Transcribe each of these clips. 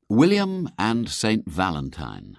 William and St. Valentine.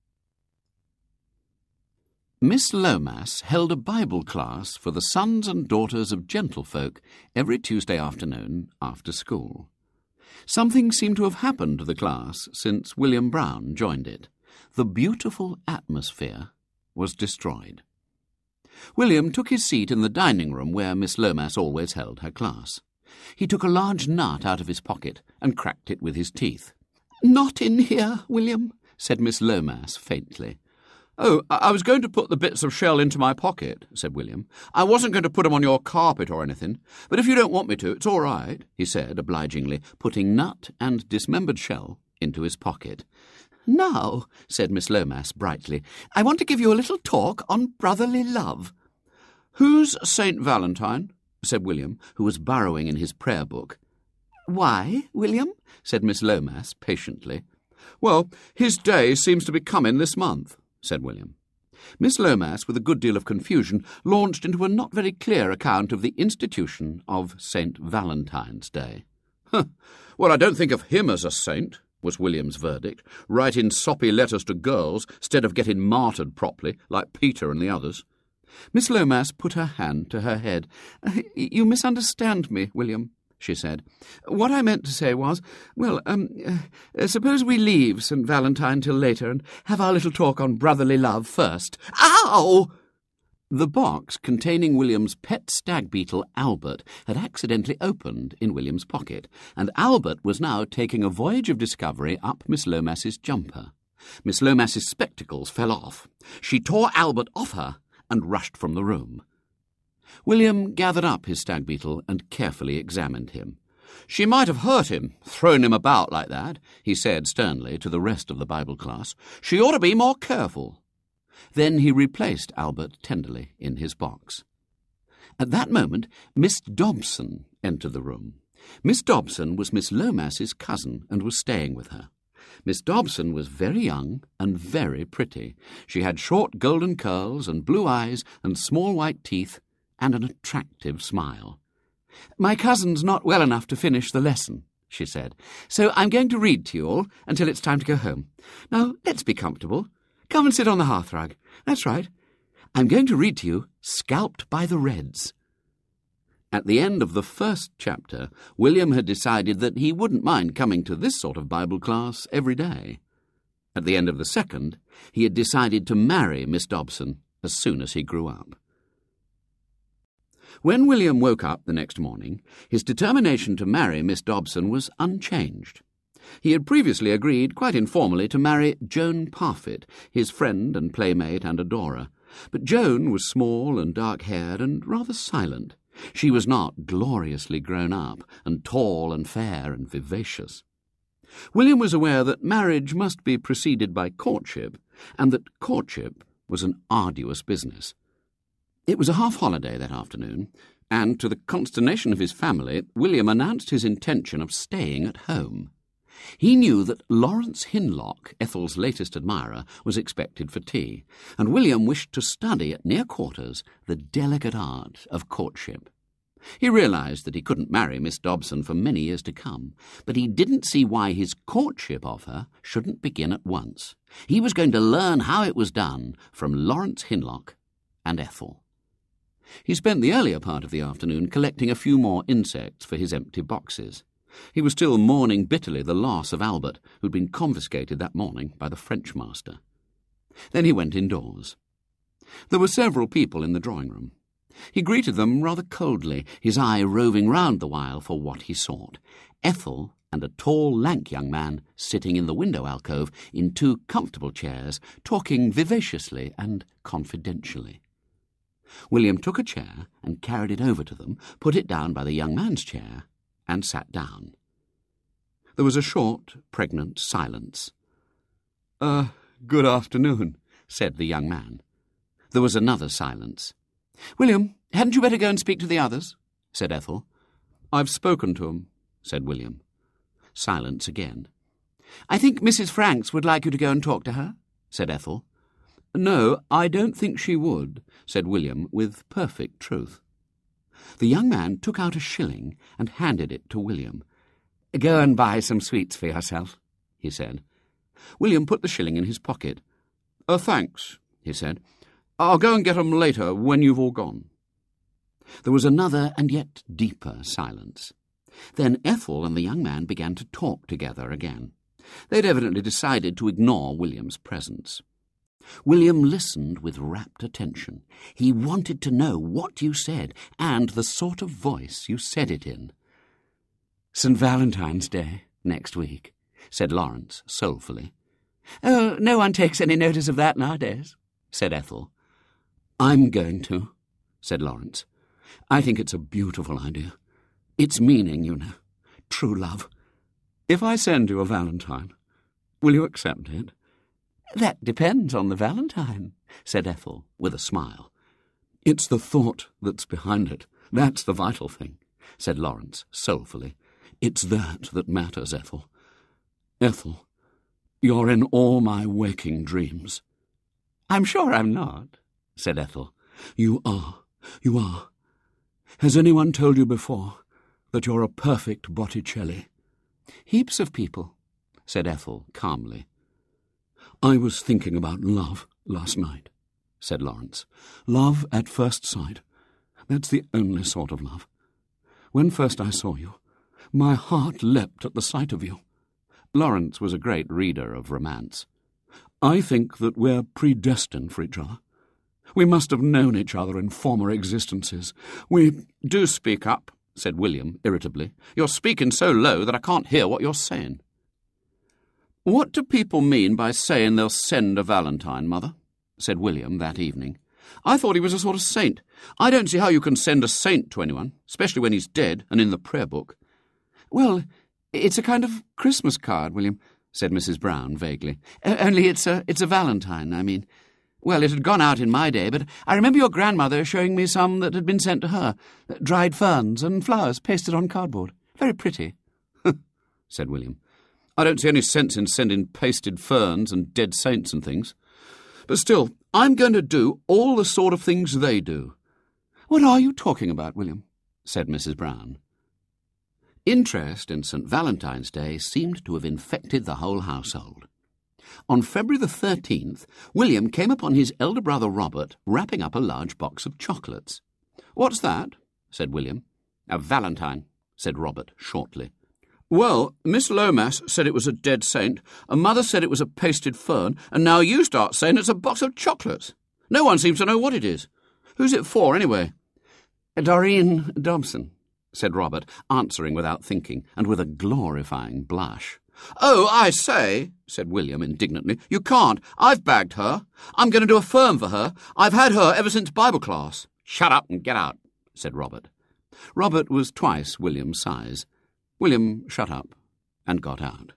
Miss Lomas held a Bible class for the sons and daughters of gentlefolk every Tuesday afternoon after school. Something seemed to have happened to the class since William Brown joined it. The beautiful atmosphere was destroyed. William took his seat in the dining room where Miss Lomas always held her class. He took a large nut out of his pocket and cracked it with his teeth. "Not in here, William," said Miss Lomas faintly. "Oh, I was going to put the bits of shell into my pocket," said William. "I wasn't going to put 'em on your carpet or anything. But if you don't want me to, it's all right," he said obligingly, putting nut and dismembered shell into his pocket. "Now," said Miss Lomas brightly, "I want to give you a little talk on brotherly love." "Who's St. Valentine?" said William, who was burrowing in his prayer book. "Why, William?" said Miss Lomas patiently. "Well, his day seems to be coming this month," said William. Miss Lomas, with a good deal of confusion, launched into a not very clear account of the institution of St. Valentine's Day. "Well, I don't think of him as a saint," was William's verdict, "writing soppy letters to girls instead of getting martyred properly, like Peter and the others." Miss Lomas put her hand to her head. "You misunderstand me, William," she said. "What I meant to say was, suppose we leave St. Valentine till later and have our little talk on brotherly love first." "Ow!" The box containing William's pet stag beetle, Albert, had accidentally opened in William's pocket, and Albert was now taking a voyage of discovery up Miss Lomas's jumper. Miss Lomas's spectacles fell off. She tore Albert off her and rushed from the room. William gathered up his stag beetle and carefully examined him. "She might have hurt him, thrown him about like that," he said sternly to the rest of the Bible class. "She ought to be more careful." Then he replaced Albert tenderly in his box. At that moment, Miss Dobson entered the room. Miss Dobson was Miss Lomas's cousin and was staying with her. Miss Dobson was very young and very pretty. She had short golden curls and blue eyes and small white teeth and an attractive smile. "My cousin's not well enough to finish the lesson," she said, "so I'm going to read to you all until it's time to go home. Now, let's be comfortable. Come and sit on the hearthrug. That's right. I'm going to read to you Scalped by the Reds." At the end of the first chapter, William had decided that he wouldn't mind coming to this sort of Bible class every day. At the end of the second, he had decided to marry Miss Dobson as soon as he grew up. When William woke up the next morning, his determination to marry Miss Dobson was unchanged. He had previously agreed, quite informally, to marry Joan Parfitt, his friend and playmate and adorer. But Joan was small and dark-haired and rather silent. She was not gloriously grown up and tall and fair and vivacious. William was aware that marriage must be preceded by courtship, and that courtship was an arduous business. It was a half-holiday that afternoon, and to the consternation of his family, William announced his intention of staying at home. He knew that Lawrence Hinlock, Ethel's latest admirer, was expected for tea, and William wished to study at near quarters the delicate art of courtship. He realized that he couldn't marry Miss Dobson for many years to come, but he didn't see why his courtship of her shouldn't begin at once. He was going to learn how it was done from Lawrence Hinlock and Ethel. He spent the earlier part of the afternoon collecting a few more insects for his empty boxes. He was still mourning bitterly the loss of Albert, who'd been confiscated that morning by the French master. Then he went indoors. There were several people in the drawing-room. He greeted them rather coldly, his eye roving round the while for what he sought. Ethel and a tall, lank young man sitting in the window alcove in two comfortable chairs, talking vivaciously and confidentially. William took a chair and carried it over to them, put it down by the young man's chair, and sat down. There was a short, pregnant silence. "Good afternoon," said the young man. There was another silence. "William, hadn't you better go and speak to the others?" said Ethel. "I've spoken to 'em," said William. Silence again. "I think Mrs. Franks would like you to go and talk to her," said Ethel. "No, I don't think she would," said William with perfect truth. The young man took out a shilling and handed it to William. "Go and buy some sweets for yourself," he said. William put the shilling in his pocket. Thanks, he said. I'll go and get 'em later when you've all gone. There was another and yet deeper silence. Then Ethel and the young man began to talk together again. They'd evidently decided to ignore William's presence. William listened with rapt attention. He wanted to know what you said and the sort of voice you said it in. St. Valentine's Day next week, said Lawrence soulfully. Oh, no one takes any notice of that nowadays, said Ethel. I'm going to, said Lawrence. I think it's a beautiful idea. It's meaning, you know, true love. If I send you a valentine, will you accept it? That depends on the valentine, said Ethel with a smile. It's the thought that's behind it. That's the vital thing, said Lawrence soulfully. It's that matters, Ethel. Ethel, you're in all my waking dreams. I'm sure I'm not, said Ethel. You are. You are. Has anyone told you before that you're a perfect Botticelli? Heaps of people, said Ethel calmly. I was thinking about love last night, said Lawrence. Love at first sight. That's the only sort of love. When first I saw you, my heart leapt at the sight of you. Lawrence was a great reader of romance. I think that we're predestined for each other. We must have known each other in former existences. Do speak up, said William irritably. You're speaking so low that I can't hear what you're saying. What do people mean by saying they'll send a valentine, Mother? Said William that evening. I thought he was a sort of saint. I don't see how you can send a saint to anyone, especially when he's dead and in the prayer book. Well, it's a kind of Christmas card, William, said Mrs. Brown vaguely. Only it's a valentine, I mean. Well, it had gone out in my day, but I remember your grandmother showing me some that had been sent to her. Dried ferns and flowers pasted on cardboard. Very pretty. Said William. I don't see any sense in sending pasted ferns and dead saints and things. But still, I'm going to do all the sort of things they do. What are you talking about, William? Said Mrs. Brown. Interest in St. Valentine's Day seemed to have infected the whole household. On February the 13th, William came upon his elder brother Robert wrapping up a large box of chocolates. What's that? Said William. A valentine, said Robert shortly. Well, Miss Lomas said it was a dead saint, and Mother said it was a pasted fern, and now you start saying it's a box of chocolates. No one seems to know what it is. Who's it for, anyway? Doreen Dobson, said Robert, answering without thinking, and with a glorifying blush. Oh, I say, said William indignantly. You can't. I've bagged her. I'm going to do a firm for her. I've had her ever since Bible class. Shut up and get out, said Robert. Robert was twice William's size. William shut up and got out.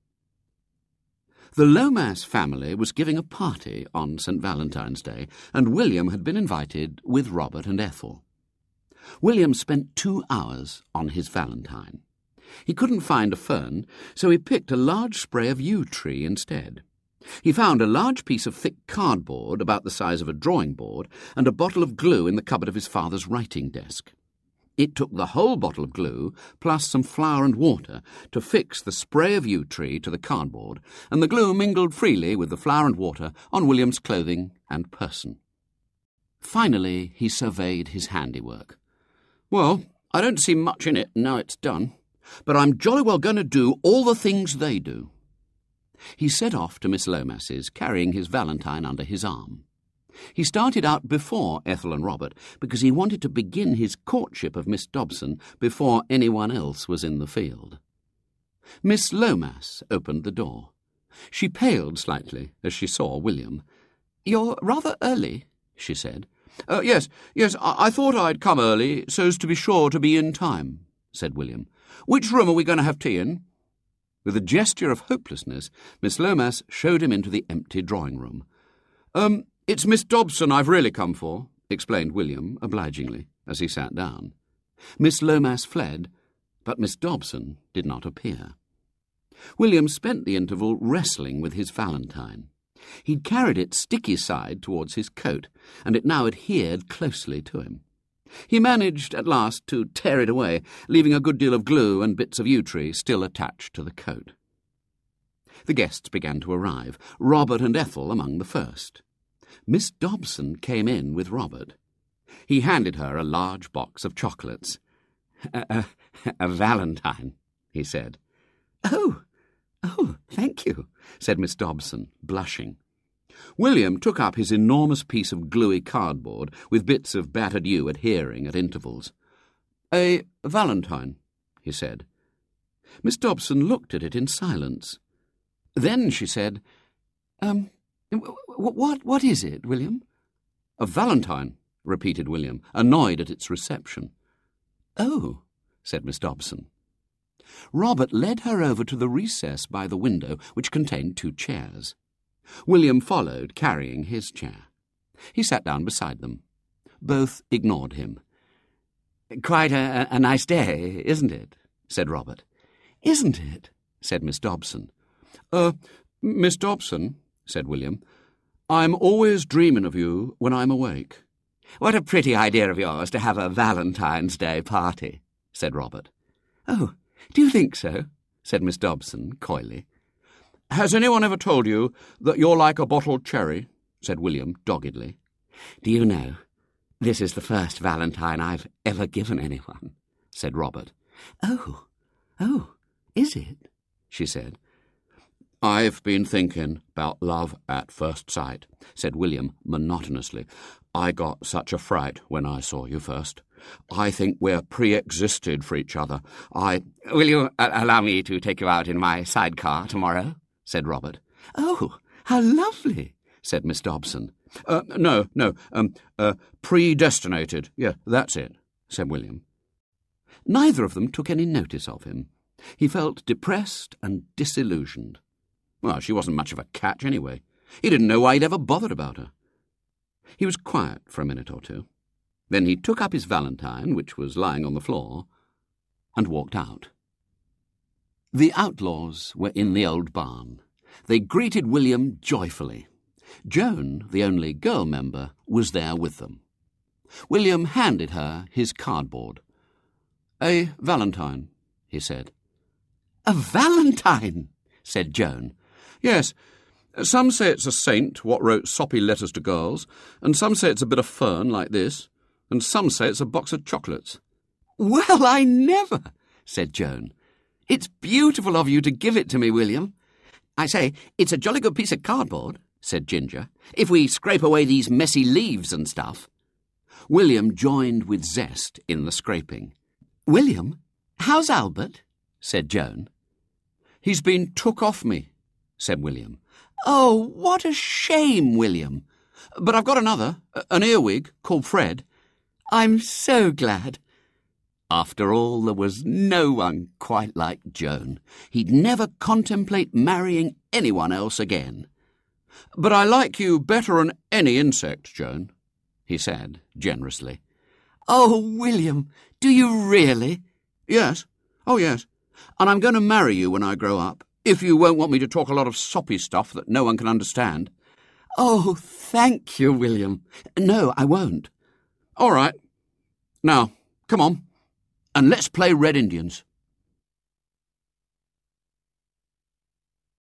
The Lomas family was giving a party on St. Valentine's Day, and William had been invited with Robert and Ethel. William spent 2 hours on his valentine. He couldn't find a fern, so he picked a large spray of yew tree instead. He found a large piece of thick cardboard about the size of a drawing board and a bottle of glue in the cupboard of his father's writing desk. It took the whole bottle of glue, plus some flour and water, to fix the spray of yew tree to the cardboard, and the glue mingled freely with the flour and water on William's clothing and person. Finally, he surveyed his handiwork. Well, I don't see much in it now it's done, but I'm jolly well going to do all the things they do. He set off to Miss Lomas's, carrying his valentine under his arm. He started out before Ethel and Robert because he wanted to begin his courtship of Miss Dobson before anyone else was in the field. Miss Lomas opened the door. She paled slightly as she saw William. "You're rather early," she said. Yes, I thought I'd come early so's to be sure to be in time," said William. "Which room are we going to have tea in?" With a gesture of hopelessness, Miss Lomas showed him into the empty drawing-room. It's Miss Dobson I've really come for," explained William obligingly, as he sat down. Miss Lomas fled, but Miss Dobson did not appear. William spent the interval wrestling with his valentine. He'd carried it sticky side towards his coat, and it now adhered closely to him. He managed at last to tear it away, leaving a good deal of glue and bits of yew tree still attached to the coat. The guests began to arrive, Robert and Ethel among the first. Miss Dobson came in with Robert. He handed her a large box of chocolates. A valentine, he said. Oh, thank you, said Miss Dobson, blushing. William took up his enormous piece of gluey cardboard with bits of battered yew adhering at intervals. A valentine, he said. Miss Dobson looked at it in silence. Then she said, What is it, William? A valentine, repeated William, annoyed at its reception. Oh, said Miss Dobson. Robert led her over to the recess by the window, which contained 2 chairs. William followed, carrying his chair. He sat down beside them. Both ignored him. Quite a nice day, isn't it? Said Robert. Isn't it? Said Miss Dobson. Miss Dobson, said William, I'm always dreaming of you when I'm awake. What a pretty idea of yours to have a Valentine's Day party, said Robert. Oh, do you think so? Said Miss Dobson, coyly. Has anyone ever told you that you're like a bottled cherry? Said William, doggedly. Do you know, this is the first Valentine I've ever given anyone, said Robert. Oh, is it? She said. I've been thinking about love at first sight, said William monotonously. I got such a fright when I saw you first. I think we're pre-existed for each other. Will you allow me to take you out in my sidecar tomorrow? Said Robert. Oh, how lovely, said Miss Dobson. No, predestinated. Yeah, that's it, said William. Neither of them took any notice of him. He felt depressed and disillusioned. Well, she wasn't much of a catch anyway. He didn't know why he'd ever bothered about her. He was quiet for a minute or two. Then he took up his valentine, which was lying on the floor, and walked out. The outlaws were in the old barn. They greeted William joyfully. Joan, the only girl member, was there with them. William handed her his cardboard. A valentine, he said. A valentine, said Joan. Yes, some say it's a saint what wrote soppy letters to girls, and some say it's a bit of fern like this, and some say it's a box of chocolates. Well, I never, said Joan. It's beautiful of you to give it to me, William. I say, it's a jolly good piece of cardboard, said Ginger, if we scrape away these messy leaves and stuff. William joined with zest in the scraping. William, how's Albert? Said Joan. He's been took off me, said William. Oh, what a shame, William. But I've got another, an earwig, called Fred. I'm so glad. After all, there was no one quite like Joan. He'd never contemplate marrying anyone else again. But I like you better than any insect, Joan, he said generously. Oh, William, do you really? Yes. Oh, yes. And I'm going to marry you when I grow up, if you won't want me to talk a lot of soppy stuff that no one can understand. Oh, thank you, William. No, I won't. All right. Now, come on, and let's play Red Indians.